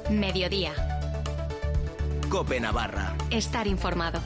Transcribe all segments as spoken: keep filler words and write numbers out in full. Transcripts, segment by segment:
Mediodía. COPE Navarra. Estar informado.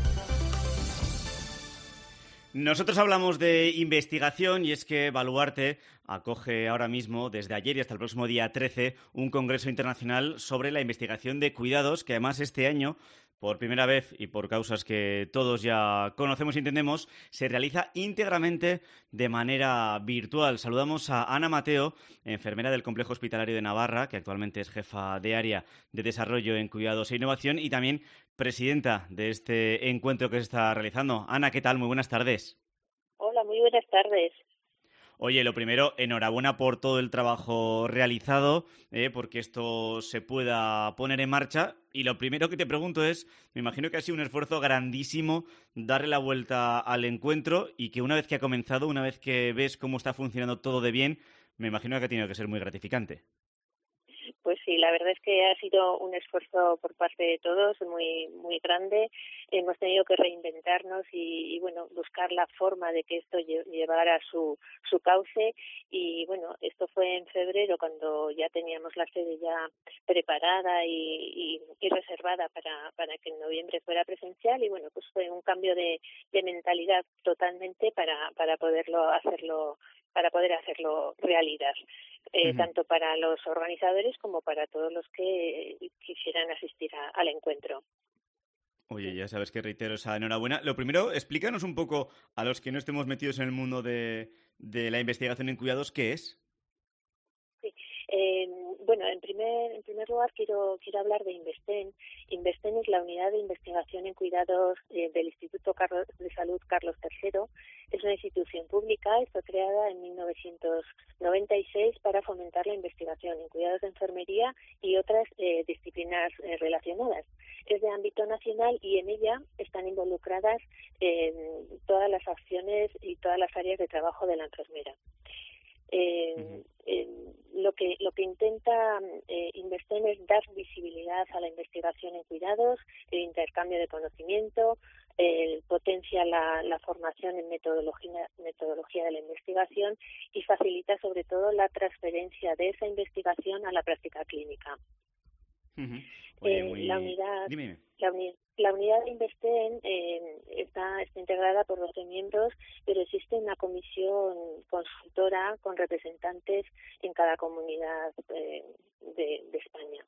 Nosotros hablamos de investigación y es que Baluarte acoge ahora mismo, desde ayer y hasta el próximo día trece, un congreso internacional sobre la investigación de cuidados que además este año, por primera vez y por causas que todos ya conocemos y entendemos, se realiza íntegramente de manera virtual. Saludamos a Ana Mateo, enfermera del Complejo Hospitalario de Navarra, que actualmente es jefa de área de desarrollo en cuidados e innovación y también presidenta de este encuentro que se está realizando. Ana, ¿qué tal? Muy buenas tardes. Hola, muy buenas tardes. Oye, lo primero, enhorabuena por todo el trabajo realizado, eh, porque esto se pueda poner en marcha. Y lo primero que te pregunto es, me imagino que ha sido un esfuerzo grandísimo darle la vuelta al encuentro y que una vez que ha comenzado, una vez que ves cómo está funcionando todo de bien, me imagino que ha tenido que ser muy gratificante. Pues sí, la verdad es que ha sido un esfuerzo por parte de todos muy muy grande. Hemos tenido que reinventarnos y, y bueno, buscar la forma de que esto llevara su su cauce. Y bueno, esto fue en febrero cuando ya teníamos la sede ya preparada y, y, y reservada para para que en noviembre fuera presencial. Y bueno, pues fue un cambio de, de mentalidad totalmente para para poderlo hacerlo para poder hacerlo realidad. Eh, uh-huh. Tanto para los organizadores como para todos los que quisieran asistir a, al encuentro. Oye, ya sabes que reitero esa enhorabuena. Lo primero, explícanos un poco a los que no estemos metidos en el mundo de, de la investigación en cuidados, ¿qué es? Sí. Eh, bueno, en primer, en primer lugar quiero quiero hablar de Investen. Investen es la unidad de investigación en cuidados eh, del Instituto Carlos, de Salud Carlos tercero. Es una institución pública y fue creada en mil novecientos noventa y seis para fomentar la investigación en cuidados de enfermería y otras eh, disciplinas eh, relacionadas. Es de ámbito nacional y en ella están involucradas eh, todas las acciones y todas las áreas de trabajo de la enfermera. Eh, uh-huh. eh, lo que lo que intenta eh, Investen es dar visibilidad a la investigación en cuidados, el intercambio de conocimiento, eh, potencia la, la formación en metodología metodología de la investigación y facilita sobre todo la transferencia de esa investigación a la práctica clínica. Uh-huh. Oye, eh, muy... la unidad dime, dime. La, uni- la unidad de Investen eh, está, está integrada por doce miembros, pero existe una comisión consultora con representantes en cada comunidad eh, de, de España.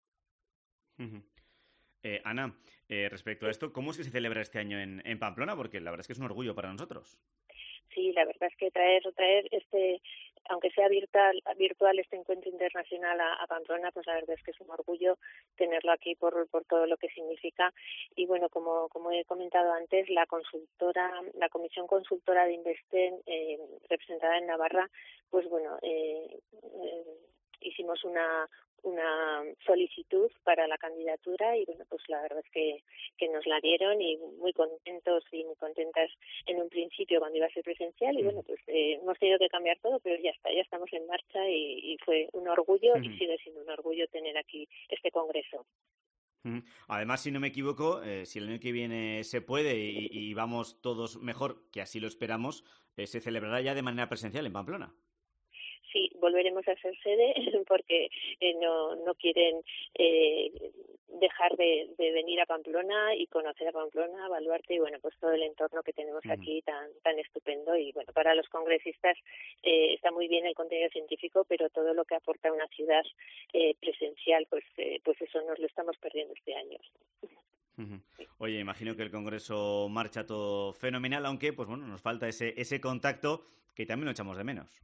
Uh-huh. Eh, Ana, eh, respecto a esto, ¿cómo es que se celebra este año en, en Pamplona? Porque la verdad es que es un orgullo para nosotros. Sí, la verdad es que traer traer este, aunque sea virtual, virtual este encuentro internacional a, a Pamplona, pues la verdad es que es un orgullo tenerlo aquí por por todo lo que significa. Y bueno, como como he comentado antes, la consultora, la comisión consultora de Investen, eh, representada en Navarra, pues bueno, eh, eh, hicimos una una solicitud para la candidatura y bueno, pues la verdad es que, que nos la dieron y muy contentos y muy contentas en un principio cuando iba a ser presencial y bueno, pues eh, hemos tenido que cambiar todo, pero ya está, ya estamos en marcha y, y fue un orgullo y sigue siendo un orgullo tener aquí este congreso. Además, si no me equivoco, eh, si el año que viene se puede y, y vamos todos mejor, que así lo esperamos, eh, se celebrará ya de manera presencial en Pamplona. Sí, volveremos a ser sede porque eh, no no quieren eh, dejar de, de venir a Pamplona y conocer a Pamplona, a Baluarte y bueno, pues todo el entorno que tenemos uh-huh. aquí tan tan estupendo y bueno, para los congresistas eh, está muy bien el contenido científico, pero todo lo que aporta una ciudad eh, presencial, pues eh, pues eso nos lo estamos perdiendo este año. Uh-huh. Oye, imagino que el congreso marcha todo fenomenal, aunque pues bueno, nos falta ese ese contacto que también lo echamos de menos.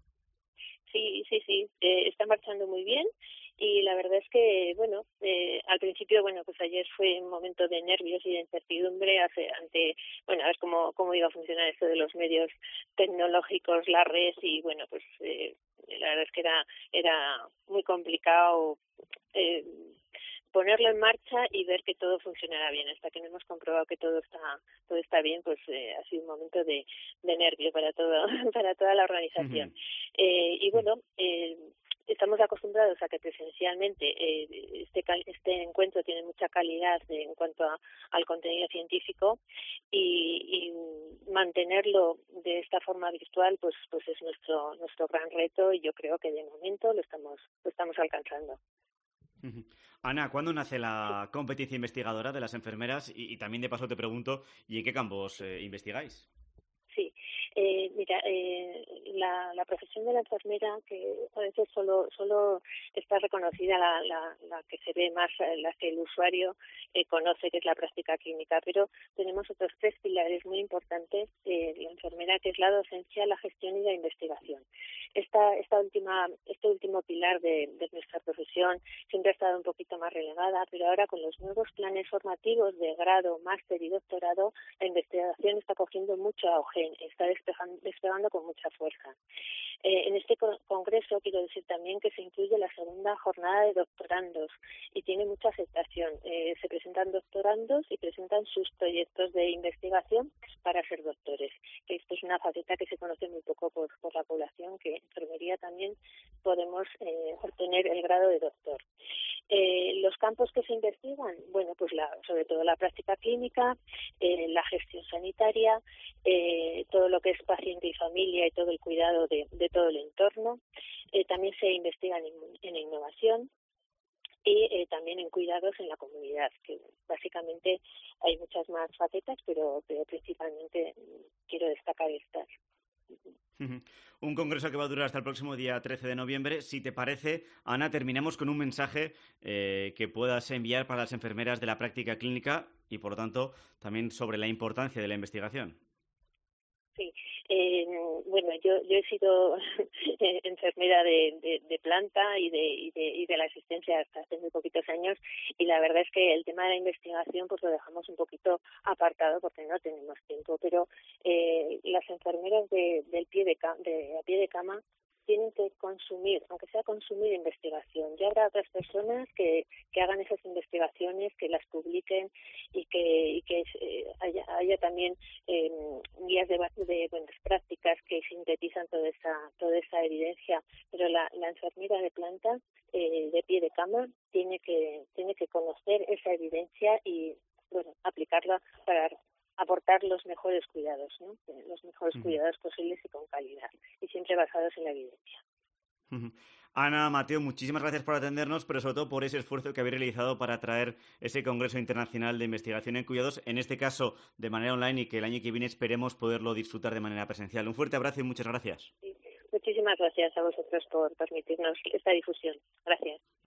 Sí, sí, sí, eh, está marchando muy bien y la verdad es que, bueno, eh, al principio, bueno, pues ayer fue un momento de nervios y de incertidumbre hace, ante, bueno, a ver cómo, cómo iba a funcionar esto de los medios tecnológicos, la red y, bueno, pues eh, la verdad es que era, era muy complicado eh, ponerlo en marcha y ver que todo funcionara bien. Hasta que no hemos comprobado que todo está todo está bien, pues eh, ha sido un momento de, de nervio para todo para toda la organización. Uh-huh. Eh, y bueno, eh, estamos acostumbrados a que presencialmente eh, este este encuentro tiene mucha calidad de, en cuanto a, al contenido científico y, y mantenerlo de esta forma virtual, pues pues es nuestro nuestro gran reto y yo creo que de momento lo estamos lo estamos alcanzando. Ujú. Ana, ¿cuándo nace la competencia investigadora de las enfermeras? Y, y también de paso te pregunto, ¿y en qué campos eh, investigáis? Sí, eh, mira, eh, la, la profesión de la enfermera, que a veces solo solo está reconocida la, la, la que se ve más, eh, la que el usuario eh, conoce, que es la práctica clínica, pero tenemos otros tres pilares muy importantes de la enfermera, que es la docencia, la gestión y la investigación. Esta, esta última, este último pilar de, de nuestra profesión siempre ha estado un poquito más relegada, pero ahora con los nuevos planes formativos de grado, máster y doctorado, la investigación está cogiendo mucho auge, está despegando, despegando con mucha fuerza. Eh, en este co- congreso quiero decir también que se incluye la segunda jornada de doctorandos y tiene mucha aceptación. Eh, se presentan doctorandos y presentan sus proyectos de investigación para ser doctores. Esto es una faceta que se conoce muy poco por, por la población, que en enfermería también podemos eh, obtener el grado de doctor. Eh, los campos que se investigan, bueno, pues la, sobre todo la práctica clínica, eh, la gestión sanitaria, eh, todo lo que es paciente y familia y todo el cuidado de, de todo el entorno. Eh, también se investiga en, en innovación y eh, también en cuidados en la comunidad, que básicamente hay muchas más facetas, pero, pero principalmente quiero destacar estas. Un congreso que va a durar hasta el próximo día trece de noviembre. Si te parece, Ana, terminemos con un mensaje eh, que puedas enviar para las enfermeras de la práctica clínica y, por lo tanto, también sobre la importancia de la investigación. Sí, eh, bueno, yo yo he sido enfermera de, de, de planta y de, y de y de la asistencia hasta hace muy poquitos años, y la verdad es que el tema de la investigación pues lo dejamos un poquito apartado porque no tenemos tiempo, pero eh, las enfermeras de, del pie de, de a pie de cama tienen que consumir, aunque sea consumir investigación. Ya habrá otras personas que, que hagan esas investigaciones, que las publiquen y que, y que eh, haya, haya también eh, guías de, de buenas prácticas que sintetizan toda esa, toda esa evidencia. Pero la, la enfermera de planta, eh, de pie de cama, tiene que, tiene que conocer esa evidencia y, bueno, aplicarla para aportar los mejores cuidados, ¿no? Los mejores uh-huh. cuidados posibles y con calidad, y siempre basados en la evidencia. Uh-huh. Ana, Mateo, muchísimas gracias por atendernos, pero sobre todo por ese esfuerzo que habéis realizado para traer ese Congreso Internacional de Investigación en Cuidados, en este caso de manera online, y que el año que viene esperemos poderlo disfrutar de manera presencial. Un fuerte abrazo y muchas gracias. Sí. Muchísimas gracias a vosotros por permitirnos esta difusión. Gracias.